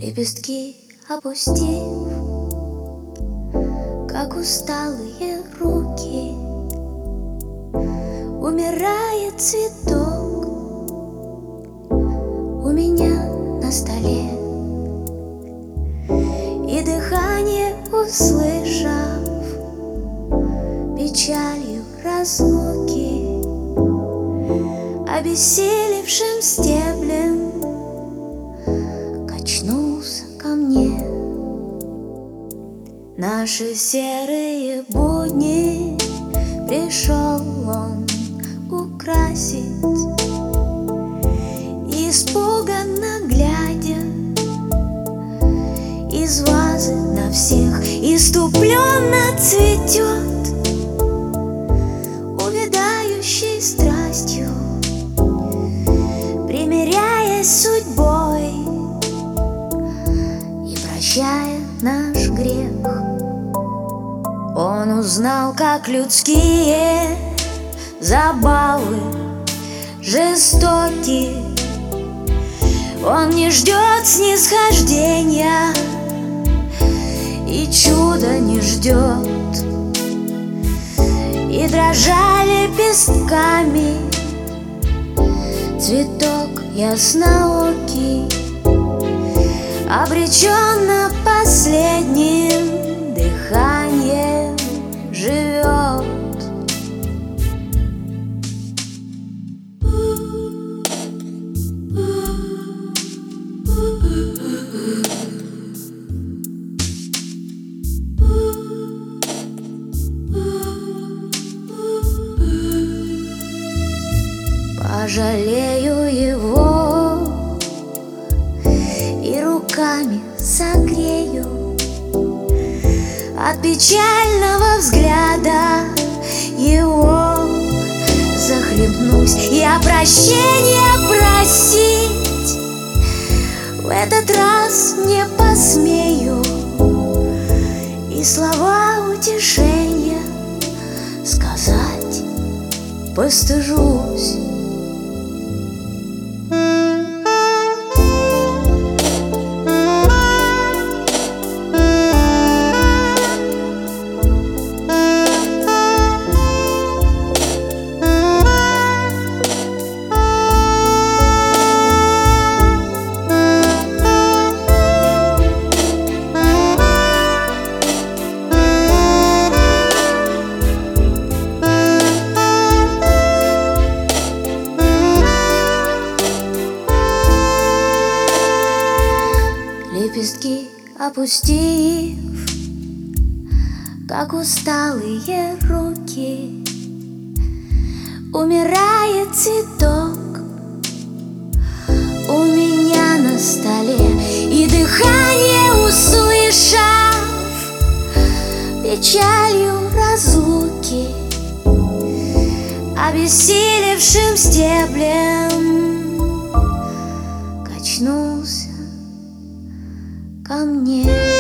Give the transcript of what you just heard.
Лепестки опустив, как усталые руки, умирает цветок у меня на столе. И дыхание услышав, печалью разлуки, обессилевшим стеблем качнулся ко мне. Наши серые будни пришел он украсить, испуганно глядя из вазы на всех иступленно цветет, увядающей страстью, примиряясь с судьбой и прощая наш грех. Он узнал, как людские забавы жестоки. Он не ждет снисхождения и чуда не ждет. И дрожа лепестками цветок ясноокий обречен на последним дыханием живет. Пожалею его и руками согрею от печального взгляда его. Захлебнусь я прощения просить, в этот раз не посмею, и слова утешения сказать постыжусь. Лепестки опустив, как усталые руки, умирает цветок у меня на столе. И дыхание услышав, печалью разлуки, обессилевшим стеблем качнулся ко мне.